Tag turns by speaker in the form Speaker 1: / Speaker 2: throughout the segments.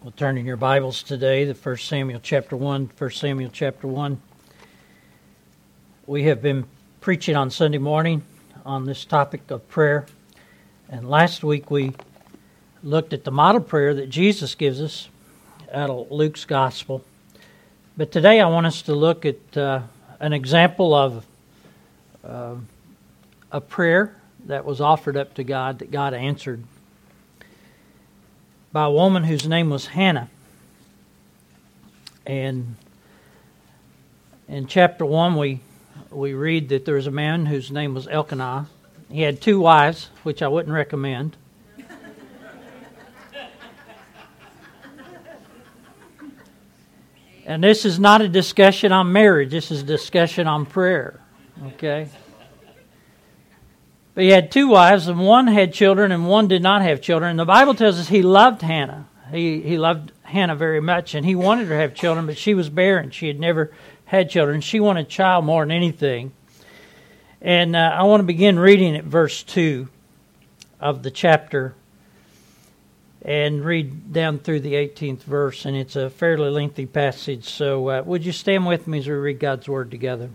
Speaker 1: We'll turn in your Bibles today to 1 Samuel chapter 1. 1 Samuel chapter 1. We have been preaching on Sunday morning on this topic of prayer. And last week we looked at the model prayer that Jesus gives us out of Luke's Gospel. But today I want us to look at an example of a prayer that was offered up to God that God answered by a woman whose name was Hannah. And in chapter 1 we read that there was a man whose name was Elkanah. He had 2 wives, which I wouldn't recommend. And this is not a discussion on marriage, this is a discussion on prayer. Okay? But he had 2 wives, and one had children, and one did not have children. And the Bible tells us he loved Hannah. He loved Hannah very much, and he wanted her to have children, but she was barren. She had never had children. She wanted a child more than anything. And I want to begin reading at verse 2 of the chapter and read down through the 18th verse, and it's a fairly lengthy passage. So would you stand with me as we read God's Word together?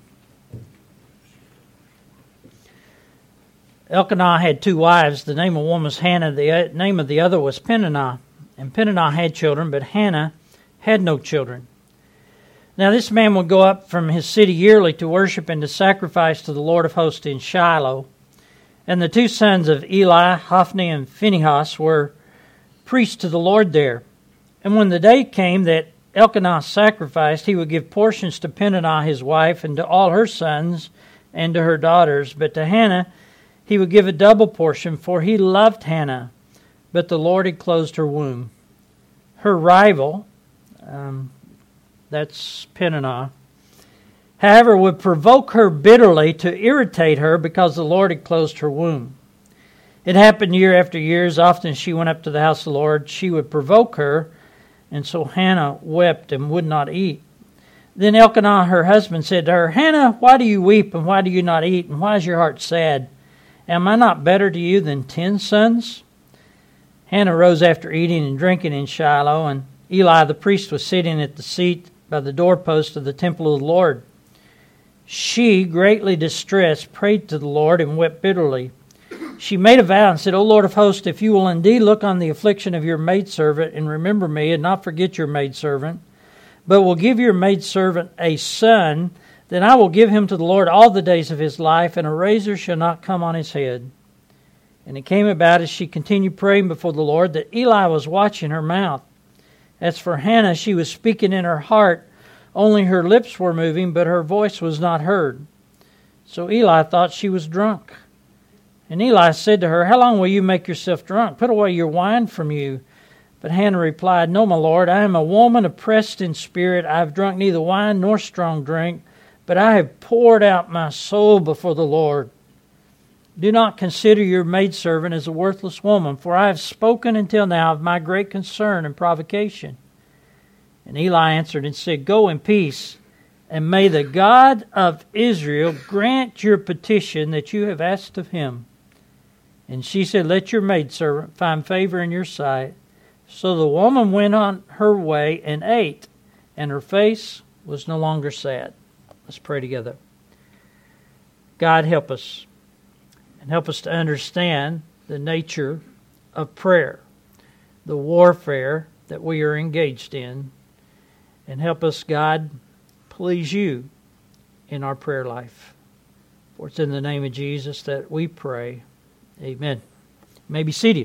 Speaker 1: Elkanah had 2 wives. The name of one was Hannah. The name of the other was Peninnah. And Peninnah had children, but Hannah had no children. Now this man would go up from his city yearly to worship and to sacrifice to the Lord of hosts in Shiloh. And the 2 sons of Eli, Hophni and Phinehas, were priests to the Lord there. And when the day came that Elkanah sacrificed, he would give portions to Peninnah his wife, and to all her sons, and to her daughters. But to Hannah he would give a double portion, for he loved Hannah, but the Lord had closed her womb. Her rival, that's Peninnah, however, would provoke her bitterly to irritate her because the Lord had closed her womb. It happened year after year. As often as she went up to the house of the Lord, she would provoke her, and so Hannah wept and would not eat. Then Elkanah, her husband, said to her, "Hannah, why do you weep, and why do you not eat, and why is your heart sad? Am I not better to you than 10 sons?" Hannah rose after eating and drinking in Shiloh, and Eli the priest was sitting at the seat by the doorpost of the temple of the Lord. She, greatly distressed, prayed to the Lord and wept bitterly. She made a vow and said, "O Lord of hosts, if you will indeed look on the affliction of your maidservant and remember me and not forget your maidservant, but will give your maidservant a son, then I will give him to the Lord all the days of his life, and a razor shall not come on his head." And it came about as she continued praying before the Lord that Eli was watching her mouth. As for Hannah, she was speaking in her heart, only her lips were moving, but her voice was not heard. So Eli thought she was drunk. And Eli said to her, "How long will you make yourself drunk? Put away your wine from you." But Hannah replied, "No, my Lord, I am a woman oppressed in spirit. I have drunk neither wine nor strong drink, but I have poured out my soul before the Lord. Do not consider your maidservant as a worthless woman, for I have spoken until now of my great concern and provocation." And Eli answered and said, "Go in peace, and may the God of Israel grant your petition that you have asked of him." And she said, "Let your maidservant find favor in your sight." So the woman went on her way and ate, and her face was no longer sad. Let's pray together. God, help us, and help us to understand the nature of prayer, the warfare that we are engaged in, and help us, God, please you in our prayer life. For it's in the name of Jesus that we pray. Amen. You may be seated.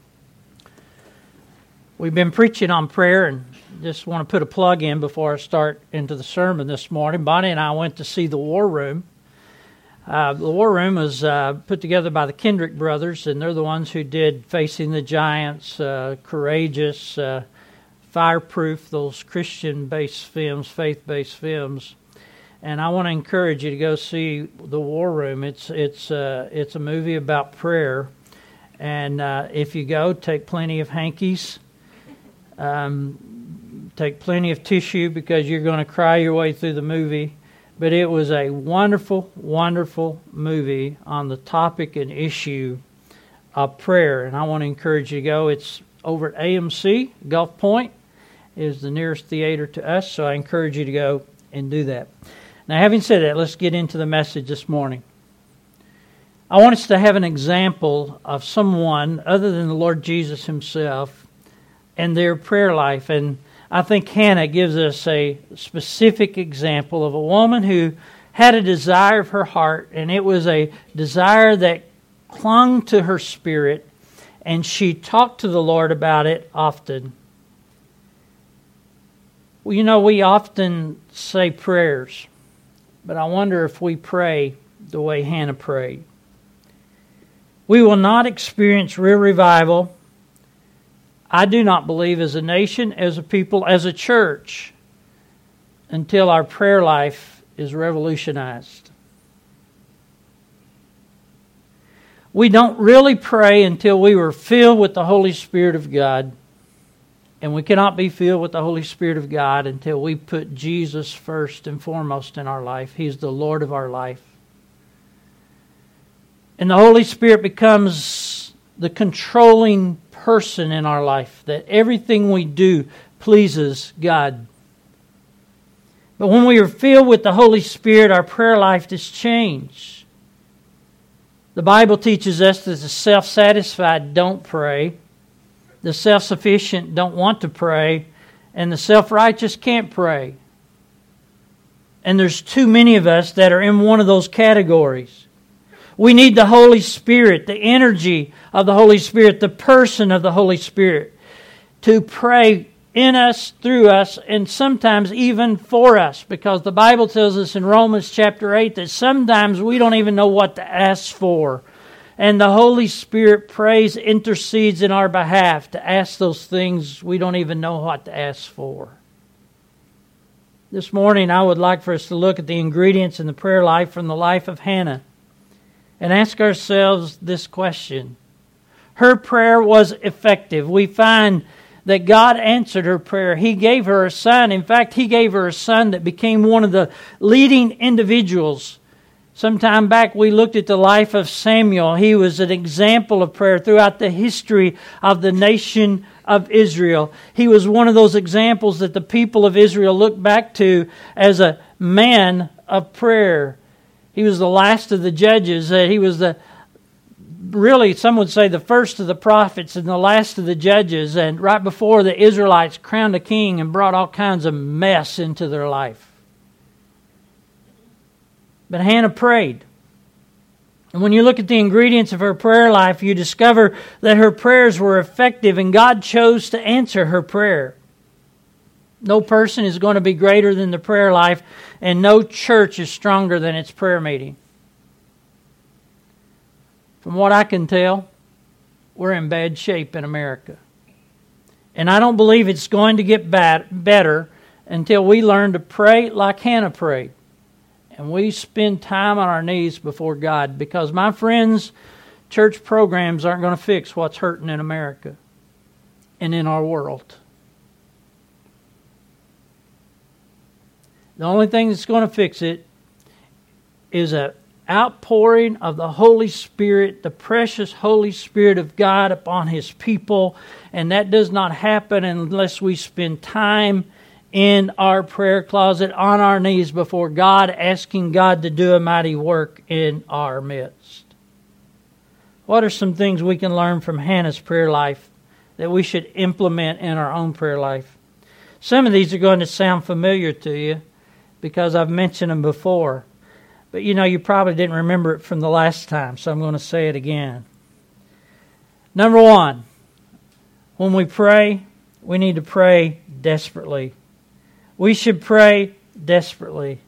Speaker 1: We've been preaching on prayer, and just want to put a plug in before I start into the sermon this morning. Bonnie and I went to see The War Room. The War Room was put together by the Kendrick brothers, and they're the ones who did Facing the Giants, Courageous, Fireproof, those Christian-based films, faith-based films. And I want to encourage you to go see The War Room. It's a movie about prayer, and if you go, take plenty of hankies. Take plenty of tissue because you're going to cry your way through the movie. But it was a wonderful, wonderful movie on the topic and issue of prayer. And I want to encourage you to go. It's over at AMC, Gulf Point. is the nearest theater to us, so I encourage you to go and do that. Now, having said that, let's get into the message this morning. I want us to have an example of someone other than the Lord Jesus himself and their prayer life. And I think Hannah gives us a specific example of a woman who had a desire of her heart, and it was a desire that clung to her spirit, and she talked to the Lord about it often. Well, you know, we often say prayers, but I wonder if we pray the way Hannah prayed. We will not experience real revival, I do not believe, as a nation, as a people, as a church, until our prayer life is revolutionized. We don't really pray until we were filled with the Holy Spirit of God. And we cannot be filled with the Holy Spirit of God until we put Jesus first and foremost in our life. He's the Lord of our life. And the Holy Spirit becomes the controlling person in our life, that everything we do pleases God. But when we are filled with the Holy Spirit, our prayer life is changed. The Bible teaches us that the self-satisfied don't pray, the self-sufficient don't want to pray, and the self-righteous can't pray. And there's too many of us that are in one of those categories. We need the Holy Spirit, the energy of the Holy Spirit, the person of the Holy Spirit to pray in us, through us, and sometimes even for us. Because the Bible tells us in Romans chapter 8 that sometimes we don't even know what to ask for. And the Holy Spirit prays, intercedes in our behalf to ask those things we don't even know what to ask for. This morning I would like for us to look at the ingredients in the prayer life from the life of Hannah and ask ourselves this question. Her prayer was effective. We find that God answered her prayer. He gave her a son. In fact, He gave her a son that became one of the leading individuals. Some time back we looked at the life of Samuel. He was an example of prayer throughout the history of the nation of Israel. He was one of those examples that the people of Israel looked back to as a man of prayer. He was the last of the judges. He was really, some would say, the first of the prophets and the last of the judges. And right before the Israelites crowned a king and brought all kinds of mess into their life. But Hannah prayed. And when you look at the ingredients of her prayer life, you discover that her prayers were effective and God chose to answer her prayer. No person is going to be greater than the prayer life, and no church is stronger than its prayer meeting. From what I can tell, we're in bad shape in America. And I don't believe it's going to get better until we learn to pray like Hannah prayed. And we spend time on our knees before God. Because, my friends, church programs aren't going to fix what's hurting in America and in our world. The only thing that's going to fix it is an outpouring of the Holy Spirit, the precious Holy Spirit of God upon His people. And that does not happen unless we spend time in our prayer closet, on our knees before God, asking God to do a mighty work in our midst. What are some things we can learn from Hannah's prayer life that we should implement in our own prayer life? Some of these are going to sound familiar to you because I've mentioned them before. But you probably didn't remember it from the last time, so I'm going to say it again. Number one, when we pray, we need to pray desperately. We should pray desperately.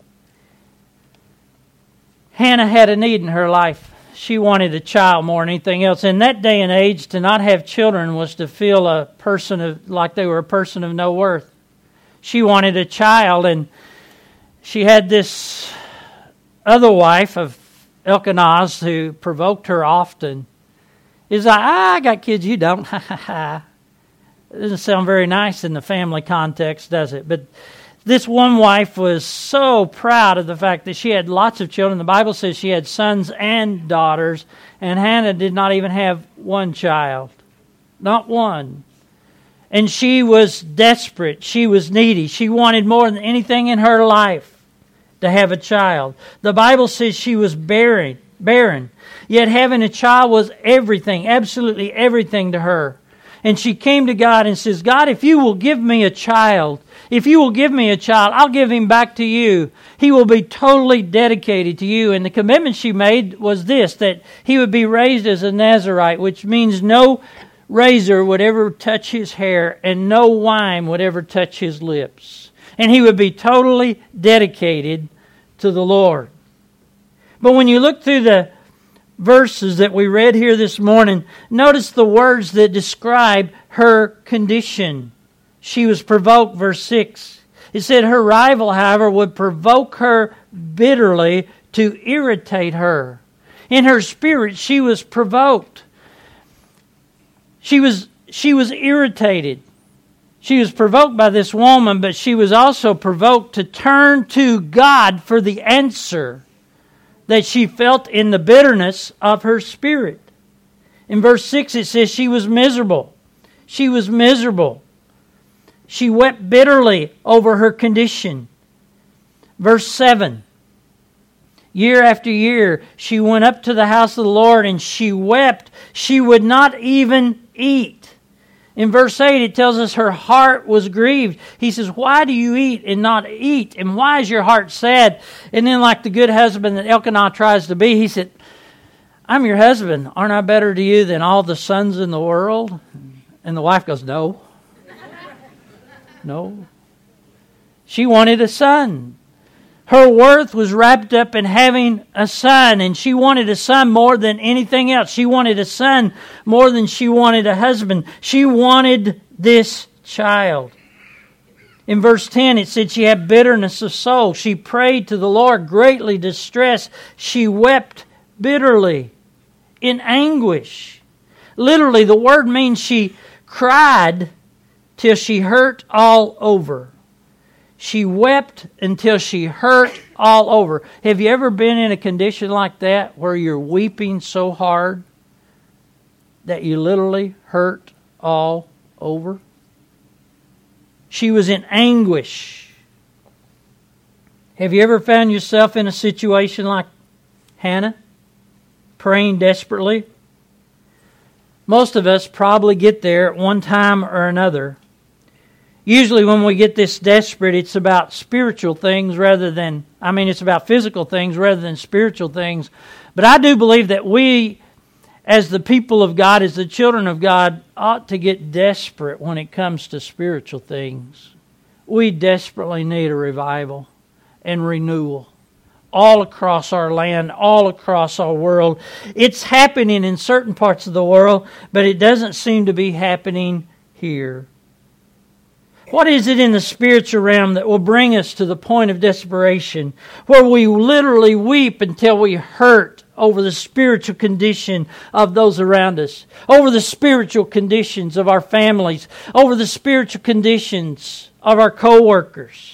Speaker 1: Hannah had a need in her life. She wanted a child more than anything else. In that day and age, to not have children was to feel like they were a person of no worth. She wanted a child, and she had this other wife of Elkanah who provoked her often. It's like, I got kids, you don't. It doesn't sound very nice in the family context, does it? But this one wife was so proud of the fact that she had lots of children. The Bible says she had sons and daughters, and Hannah did not even have one child. Not one. And she was desperate. She was needy. She wanted more than anything in her life to have a child. The Bible says she was barren. Yet having a child was everything, absolutely everything to her. And she came to God and says, God, if you will give me a child, I'll give him back to you. He will be totally dedicated to you. And the commitment she made was this, that he would be raised as a Nazarite, which means no razor would ever touch his hair and no wine would ever touch his lips. And he would be totally dedicated to the Lord. But when you look through the verses that we read here this morning, notice the words that describe her condition. She was provoked, verse 6. It said her rival, however, would provoke her bitterly to irritate her. In her spirit, she was provoked. She was irritated. She was provoked by this woman, but she was also provoked to turn to God for the answer that she felt in the bitterness of her spirit. In verse 6 it says she was miserable. She was miserable. She wept bitterly over her condition. Verse 7. Year after year she went up to the house of the Lord and she wept. She would not even eat. In verse 8 it tells us her heart was grieved. He says, why do you eat and not eat? And why is your heart sad? And then like the good husband that Elkanah tries to be, he said, I'm your husband. Aren't I better to you than all the sons in the world? And the wife goes, no. No. She wanted a son. Her worth was wrapped up in having a son, and she wanted a son more than anything else. She wanted a son more than she wanted a husband. She wanted this child. In verse 10, it said she had bitterness of soul. She prayed to the Lord, greatly distressed. She wept bitterly, in anguish. Literally, the word means she cried till she hurt all over. She wept until she hurt all over. Have you ever been in a condition like that where you're weeping so hard that you literally hurt all over? She was in anguish. Have you ever found yourself in a situation like Hannah, praying desperately? Most of us probably get there at one time or another. Usually when we get this desperate, it's about spiritual things it's about physical things rather than spiritual things. But I do believe that we, as the people of God, as the children of God, ought to get desperate when it comes to spiritual things. We desperately need a revival and renewal all across our land, all across our world. It's happening in certain parts of the world, but it doesn't seem to be happening here. What is it in the spiritual realm that will bring us to the point of desperation, where we literally weep until we hurt over the spiritual condition of those around us, over the spiritual conditions of our families, over the spiritual conditions of our co-workers?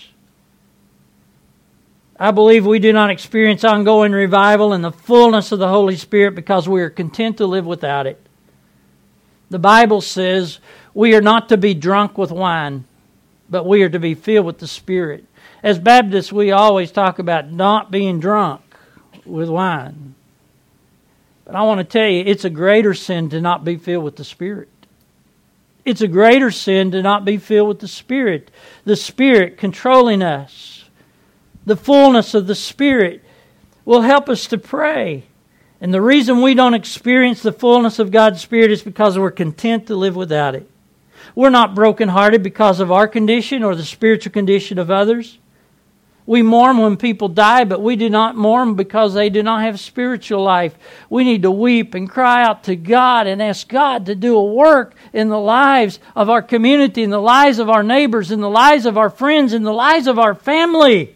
Speaker 1: I believe we do not experience ongoing revival and the fullness of the Holy Spirit because we are content to live without it. The Bible says we are not to be drunk with wine, but we are to be filled with the Spirit. As Baptists, we always talk about not being drunk with wine. But I want to tell you, it's a greater sin to not be filled with the Spirit. It's a greater sin to not be filled with the Spirit. The Spirit controlling us. The fullness of the Spirit will help us to pray. And the reason we don't experience the fullness of God's Spirit is because we're content to live without it. We're not brokenhearted because of our condition or the spiritual condition of others. We mourn when people die, but we do not mourn because they do not have spiritual life. We need to weep and cry out to God and ask God to do a work in the lives of our community, in the lives of our neighbors, in the lives of our friends, in the lives of our family.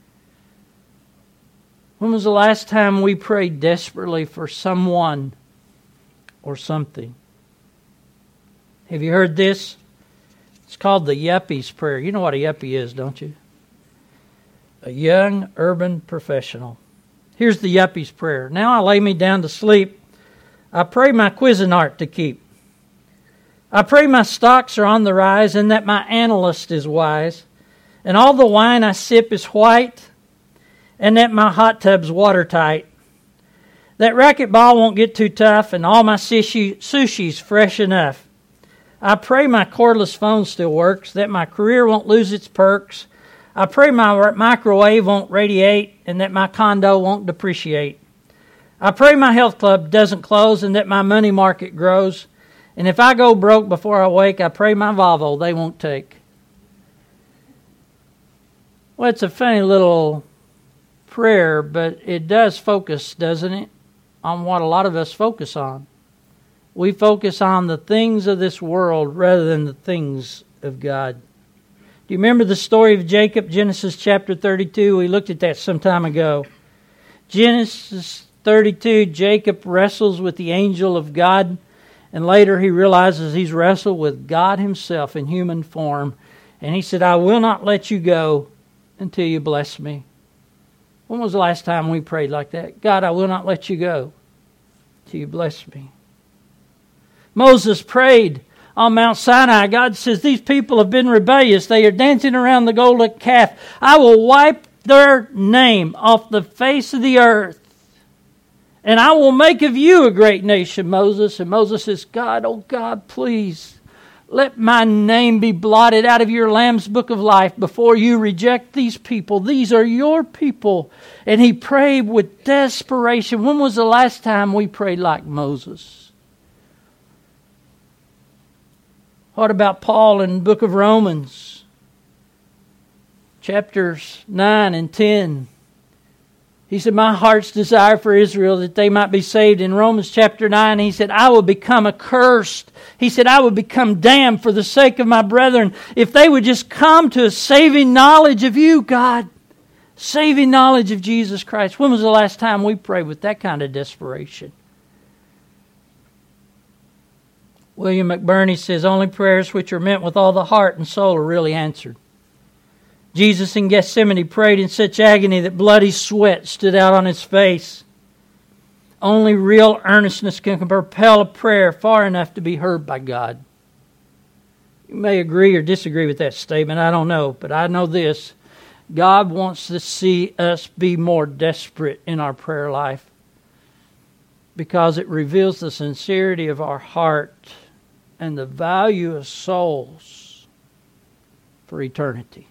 Speaker 1: When was the last time we prayed desperately for someone or something? Have you heard this? It's called the Yuppies prayer. You know what a yuppie is, don't you? A young urban professional. Here's the Yuppies prayer. Now I lay me down to sleep. I pray my Cuisinart to keep. I pray my stocks are on the rise and that my analyst is wise, and all the wine I sip is white, and that my hot tub's watertight. That racquetball won't get too tough, and all my sushi's fresh enough. I pray my cordless phone still works, that my career won't lose its perks. I pray my microwave won't radiate, and that my condo won't depreciate. I pray my health club doesn't close, and that my money market grows. And if I go broke before I wake, I pray my Volvo they won't take. Well, it's a funny little prayer, but it does focus, doesn't it, on what a lot of us focus on. We focus on the things of this world rather than the things of God. Do you remember the story of Jacob, Genesis chapter 32? We looked at that some time ago. Genesis 32, Jacob wrestles with the angel of God, and later he realizes he's wrestled with God himself in human form. And he said, I will not let you go until you bless me. When was the last time we prayed like that? God, I will not let you go until you bless me. Moses prayed on Mount Sinai. God says, these people have been rebellious. They are dancing around the golden calf. I will wipe their name off the face of the earth. And I will make of you a great nation, Moses. And Moses says, God, oh God, please, let my name be blotted out of your Lamb's book of life before you reject these people. These are your people. And he prayed with desperation. When was the last time we prayed like Moses? What about Paul in the book of Romans? Chapters 9 and 10. He said, my heart's desire for Israel that they might be saved. In Romans chapter 9, he said, I will become accursed. He said, I will become damned for the sake of my brethren. If they would just come to a saving knowledge of you, God. Saving knowledge of Jesus Christ. When was the last time we prayed with that kind of desperation? William McBurney says, only prayers which are meant with all the heart and soul are really answered. Jesus in Gethsemane prayed in such agony that bloody sweat stood out on his face. Only real earnestness can propel a prayer far enough to be heard by God. You may agree or disagree with that statement, I don't know, but I know this. God wants to see us be more desperate in our prayer life because it reveals the sincerity of our heart and the value of souls for eternity.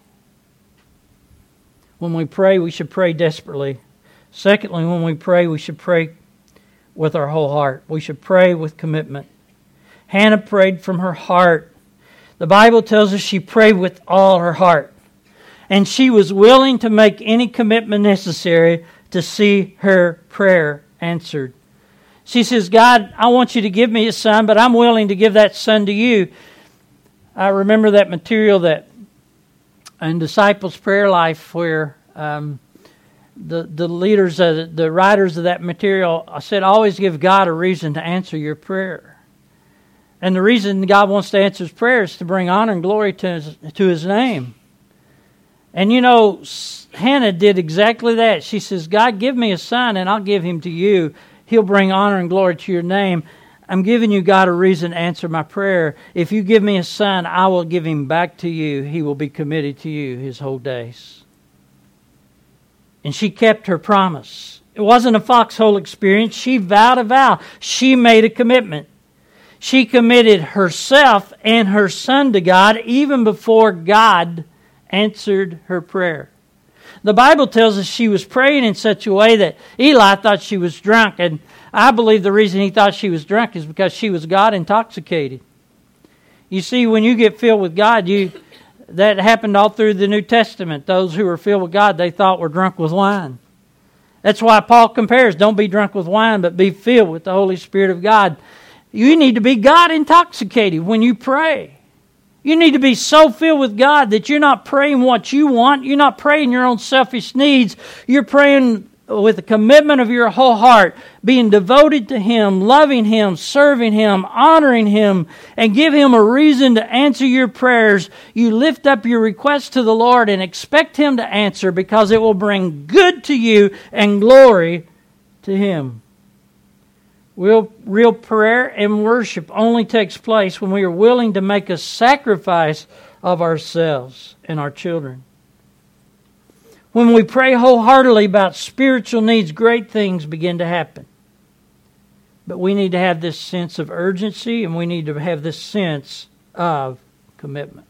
Speaker 1: When we pray, we should pray desperately. Secondly, when we pray, we should pray with our whole heart. We should pray with commitment. Hannah prayed from her heart. The Bible tells us she prayed with all her heart. And she was willing to make any commitment necessary to see her prayer answered. She says, God, I want you to give me a son, but I'm willing to give that son to you. I remember that material that in Disciples' Prayer Life where the leaders, the writers of that material said, always give God a reason to answer your prayer. And the reason God wants to answer his prayer is to bring honor and glory to his name. And you know, Hannah did exactly that. She says, God, give me a son and I'll give him to you. He'll bring honor and glory to your name. I'm giving you, God, a reason to answer my prayer. If you give me a son, I will give him back to you. He will be committed to you his whole days. And she kept her promise. It wasn't a foxhole experience. She vowed a vow. She made a commitment. She committed herself and her son to God even before God answered her prayer. The Bible tells us she was praying in such a way that Eli thought she was drunk. And I believe the reason he thought she was drunk is because she was God intoxicated. You see, when you get filled with God, that happened all through the New Testament. Those who were filled with God, they thought were drunk with wine. That's why Paul compares, don't be drunk with wine, but be filled with the Holy Spirit of God. You need to be God intoxicated when you pray. You need to be so filled with God that you're not praying what you want. You're not praying your own selfish needs. You're praying with a commitment of your whole heart, being devoted to Him, loving Him, serving Him, honoring Him, and give Him a reason to answer your prayers. You lift up your requests to the Lord and expect Him to answer because it will bring good to you and glory to Him. Real prayer and worship only takes place when we are willing to make a sacrifice of ourselves and our children. When we pray wholeheartedly about spiritual needs, great things begin to happen. But we need to have this sense of urgency, and we need to have this sense of commitment.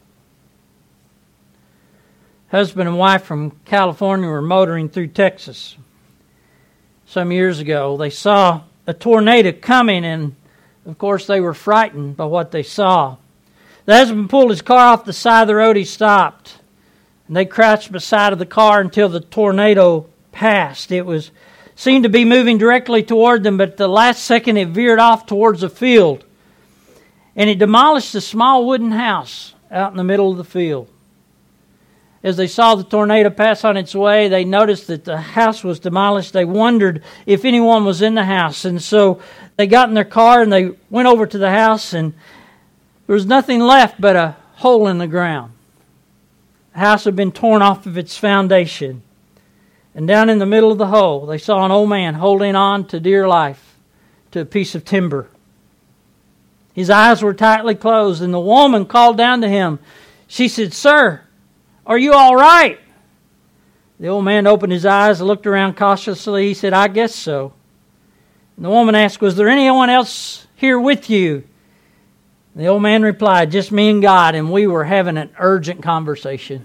Speaker 1: Husband and wife from California were motoring through Texas some years ago. They saw a tornado coming, and of course they were frightened by what they saw. The husband pulled his car off the side of the road. He stopped, and they crouched beside of the car until the tornado passed. It seemed to be moving directly toward them, but at the last second it veered off towards a field, and it demolished a small wooden house out in the middle of the field. As they saw the tornado pass on its way, they noticed that the house was demolished. They wondered if anyone was in the house. And so they got in their car and they went over to the house, and there was nothing left but a hole in the ground. The house had been torn off of its foundation. And down in the middle of the hole, they saw an old man holding on to dear life to a piece of timber. His eyes were tightly closed, and the woman called down to him. She said, "Sir, are you all right?" The old man opened his eyes and looked around cautiously. He said, "I guess so." And the woman asked, "Was there anyone else here with you?" The old man replied, "Just me and God, and we were having an urgent conversation."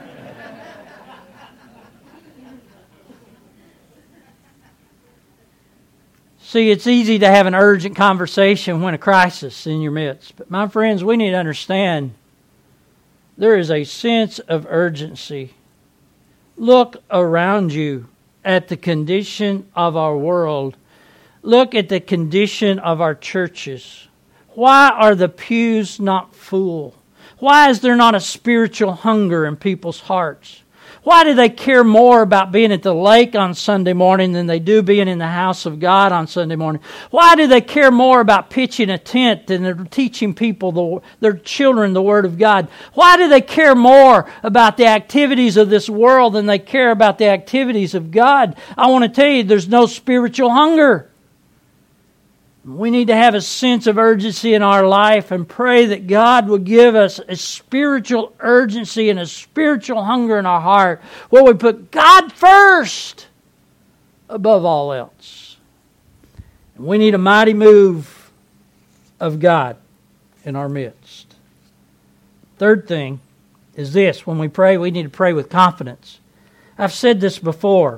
Speaker 1: See, it's easy to have an urgent conversation when a crisis is in your midst. But my friends, we need to understand there is a sense of urgency. Look around you at the condition of our world. Look at the condition of our churches. Why are the pews not full? Why is there not a spiritual hunger in people's hearts? Why do they care more about being at the lake on Sunday morning than they do being in the house of God on Sunday morning? Why do they care more about pitching a tent than they're teaching people, their children, the Word of God? Why do they care more about the activities of this world than they care about the activities of God? I want to tell you, there's no spiritual hunger. We need to have a sense of urgency in our life and pray that God will give us a spiritual urgency and a spiritual hunger in our heart where we put God first above all else. And we need a mighty move of God in our midst. Third thing is this: when we pray, we need to pray with confidence. I've said this before.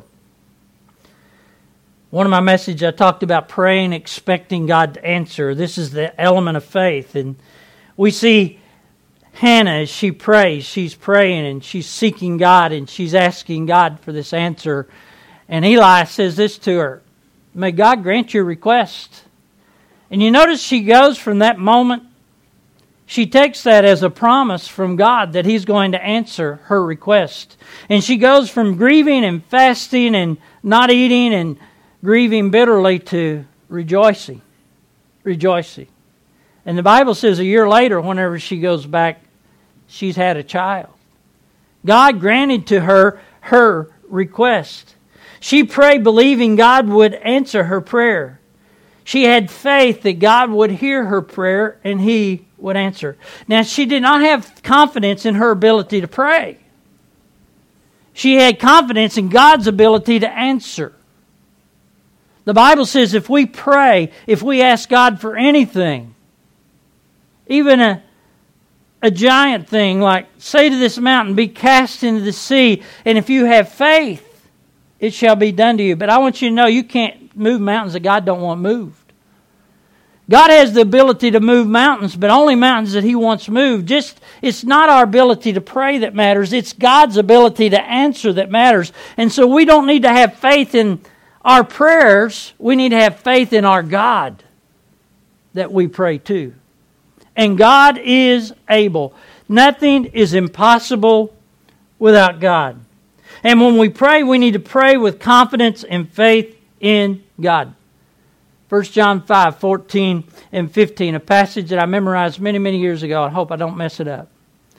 Speaker 1: One of my messages, I talked about praying, expecting God to answer. This is the element of faith. And we see Hannah as she prays. She's praying and she's seeking God and she's asking God for this answer. And Eli says this to her: "May God grant your request." And you notice she goes from that moment, she takes that as a promise from God that He's going to answer her request. And she goes from grieving and fasting and not eating and grieving bitterly to rejoicing. And the Bible says a year later, whenever she goes back, she's had a child. God granted to her request. She prayed believing God would answer her prayer. She had faith that God would hear her prayer and He would answer. Now, she did not have confidence in her ability to pray. She had confidence in God's ability to answer. The Bible says if we pray, if we ask God for anything, even a giant thing, like say to this mountain, be cast into the sea, and if you have faith, it shall be done to you. But I want you to know you can't move mountains that God don't want moved. God has the ability to move mountains, but only mountains that He wants moved. It's not our ability to pray that matters. It's God's ability to answer that matters. And so we don't need to have faith in our prayers. We need to have faith in our God that we pray to. And God is able. Nothing is impossible without God. And when we pray, we need to pray with confidence and faith in God. 1 John 5:14 and 15, a passage that I memorized many, many years ago. I hope I don't mess it up.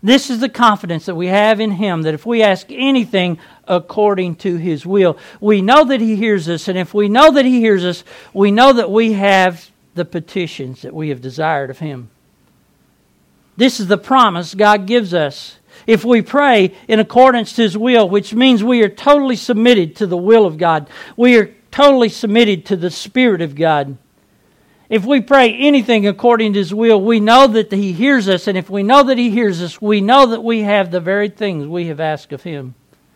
Speaker 1: This is the confidence that we have in Him, that if we ask anything according to His will, we know that He hears us. And if we know that He hears us, we know that we have the petitions that we have desired of Him. This is the promise God gives us. If we pray in accordance to His will, which means we are totally submitted to the will of God. We are totally submitted to the Spirit of God. If we pray anything according to His will, we know that He hears us. And if we know that He hears us, we know that we have the very things we have asked of Him.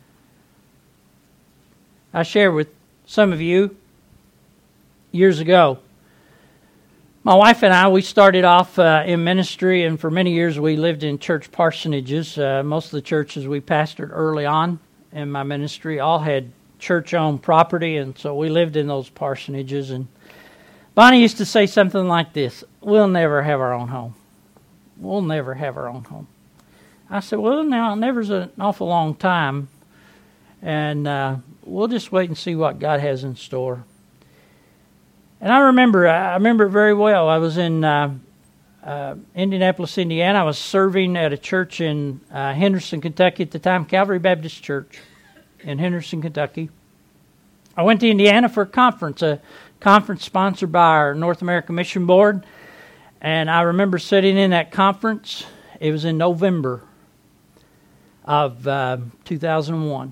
Speaker 1: I shared with some of you years ago. My wife and I, we started off in ministry, and for many years we lived in church parsonages. Most of the churches we pastored early on in my ministry all had church-owned property, and so we lived in those parsonages. And Bonnie used to say something like this: "We'll never have our own home. We'll never have our own home." I said, "Well, now, never's an awful long time, and we'll just wait and see what God has in store." And I remember it very well. I was in Indianapolis, Indiana. I was serving at a church in Henderson, Kentucky at the time, Calvary Baptist Church in Henderson, Kentucky. I went to Indiana for a conference sponsored by our North American Mission Board. And I remember sitting in that conference. It was in November of 2001.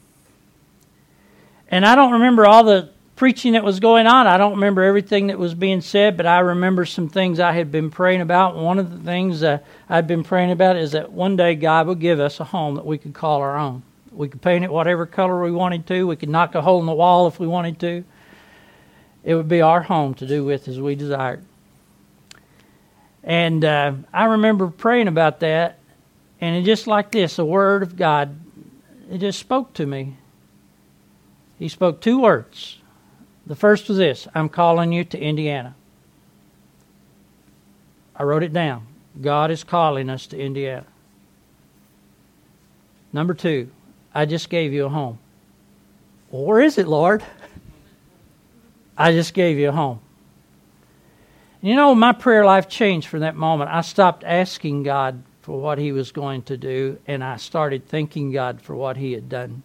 Speaker 1: And I don't remember all the preaching that was going on. I don't remember everything that was being said, but I remember some things I had been praying about. One of the things I'd been praying about is that one day God would give us a home that we could call our own. We could paint it whatever color we wanted to. We could knock a hole in the wall if we wanted to. It would be our home to do with as we desired. And I remember praying about that, and it just like this, the Word of God, it just spoke to me. He spoke 2 words. The first was this: "I'm calling you to Indiana." I wrote it down. God is calling us to Indiana. Number 2, "I just gave you a home." "Well, where is it, Lord?" "I just gave you a home." You know, my prayer life changed from that moment. I stopped asking God for what He was going to do, and I started thanking God for what He had done.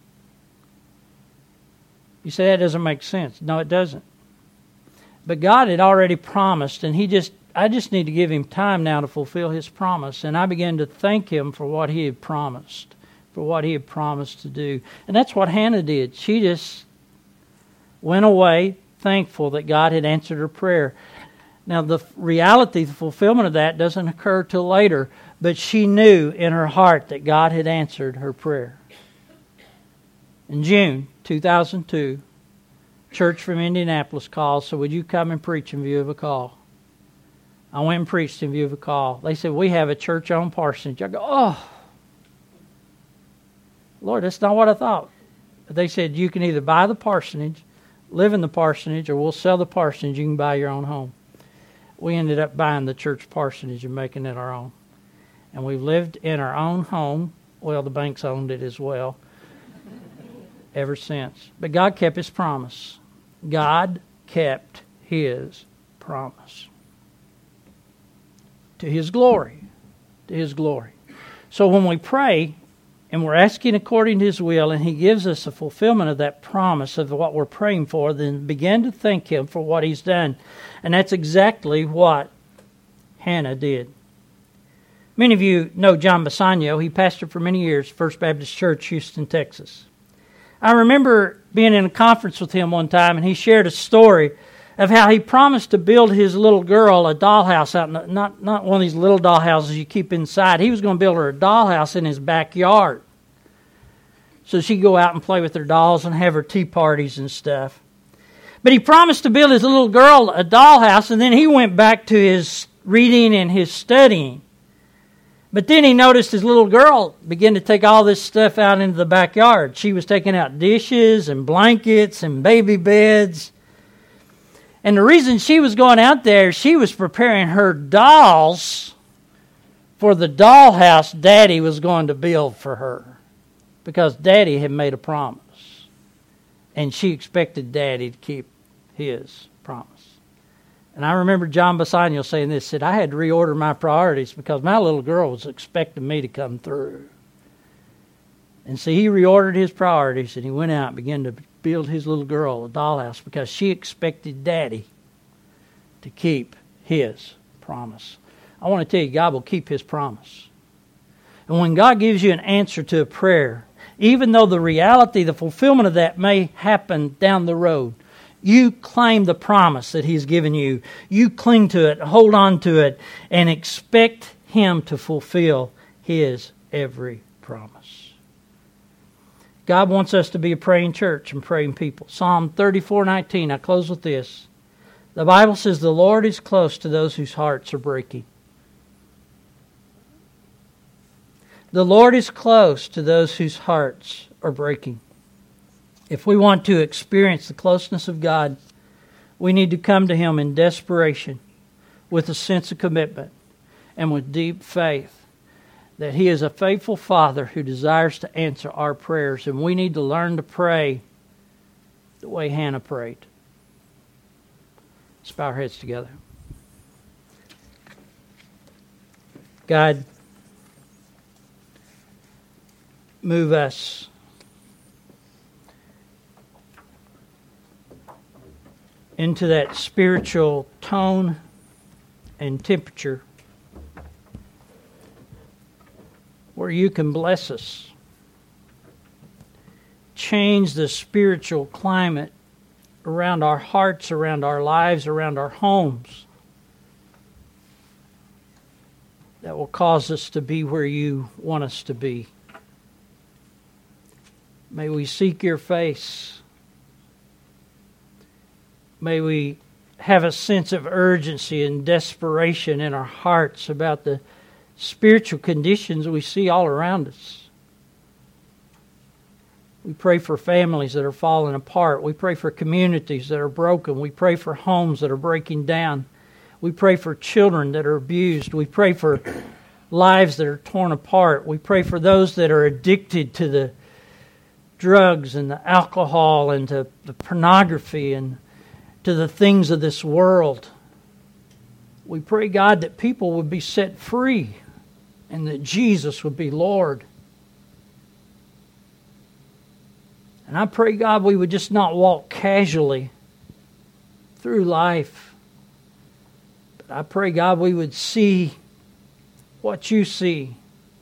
Speaker 1: You say that doesn't make sense. No, it doesn't. But God had already promised, and I just need to give Him time now to fulfill His promise. And I began to thank Him for what He had promised, to do. And that's what Hannah did. She just went away thankful that God had answered her prayer. Now, the reality, the fulfillment of that doesn't occur till later, but she knew in her heart that God had answered her prayer. In June 2002, church from Indianapolis called, "So would you come and preach in view of a call?" I went and preached in view of a call. They said, "We have a church-owned parsonage." I go, "Oh, Lord, that's not what I thought." But they said, "You can either buy the parsonage, live in the parsonage, or we'll sell the parsonage. You can buy your own home." We ended up buying the church parsonage and making it our own. And we've lived in our own home. Well, the banks owned it as well. Ever since. But God kept His promise. God kept His promise. To His glory. To His glory. So when we pray and we're asking according to His will and He gives us a fulfillment of that promise of what we're praying for, then begin to thank Him for what He's done. And that's exactly what Hannah did. Many of you know John Bassanio. He pastored for many years, First Baptist Church, Houston, Texas. I remember being in a conference with him one time, and he shared a story of how he promised to build his little girl a dollhouse out, not one of these little dollhouses you keep inside. He was going to build her a dollhouse in his backyard, so she'd go out and play with her dolls and have her tea parties and stuff. But he promised to build his little girl a dollhouse, and then he went back to his reading and his studying. But then he noticed his little girl began to take all this stuff out into the backyard. She was taking out dishes and blankets and baby beds. And the reason she was going out there, she was preparing her dolls for the dollhouse Daddy was going to build for her. Because Daddy had made a promise. And she expected Daddy to keep his promise. And I remember John Bassanio saying this, said, I had to reorder my priorities because my little girl was expecting me to come through. And so he reordered his priorities, and he went out and began to build his little girl a dollhouse because she expected Daddy to keep his promise. I want to tell you, God will keep his promise. And when God gives you an answer to a prayer, even though the reality, the fulfillment of that may happen down the road, you claim the promise that he's given you. You cling to it, hold on to it, and expect him to fulfill his every promise. God wants us to be a praying church and praying people. Psalm 34:19, I close with this. The Bible says the Lord is close to those whose hearts are breaking. The Lord is close to those whose hearts are breaking. If we want to experience the closeness of God, we need to come to him in desperation, with a sense of commitment, and with deep faith that he is a faithful Father who desires to answer our prayers. And we need to learn to pray the way Hannah prayed. Let's bow our heads together. God, move us into that spiritual tone and temperature where you can bless us. Change the spiritual climate around our hearts, around our lives, around our homes, that will cause us to be where you want us to be. May we seek your face. May we have a sense of urgency and desperation in our hearts about the spiritual conditions we see all around us. We pray for families that are falling apart. We pray for communities that are broken. We pray for homes that are breaking down. We pray for children that are abused. We pray for lives that are torn apart. We pray for those that are addicted to the drugs and the alcohol and to the pornography and to the things of this world. We pray, God, that people would be set free and that Jesus would be Lord. And I pray, God, we would just not walk casually through life. But I pray, God, we would see what you see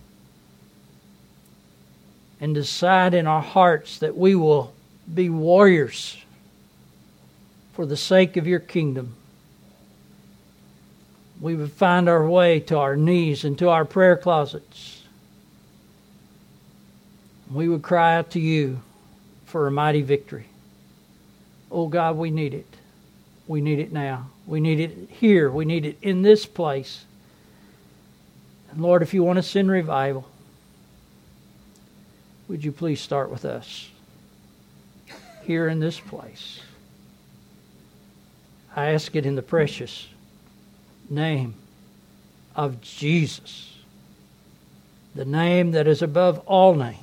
Speaker 1: and decide in our hearts that we will be warriors for the sake of your kingdom. We would find our way to our knees and to our prayer closets. We would cry out to you for a mighty victory. Oh God, we need it. We need it now. We need it here. We need it in this place. And Lord, if you want to send revival, would you please start with us here in this place? I ask it in the precious name of Jesus, the name that is above all names.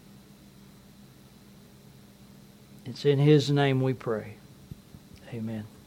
Speaker 1: It's in His name we pray. Amen.